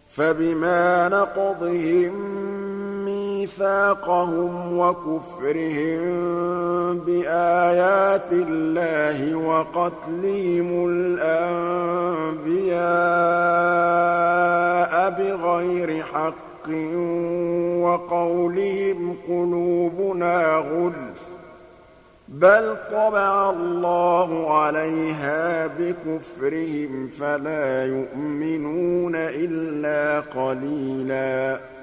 فَبِمَا نَقْضِهِم مِّيثَاقَهُمْ وَكُفْرِهِم بِآيَاتِ اللَّهِ وَقَتْلِهِمُ الْأَنبِيَاءَ بِغَيْرِ حَقٍّ وَقَوْلِهِمْ قُلُوبُنَا غُلْفٌ ۚ بَلْ طَبَعَ اللَّهُ عَلَيْهَا بِكُفْرِهِمْ فَلَا يُؤْمِنُونَ إِلَّا قَلِيلًا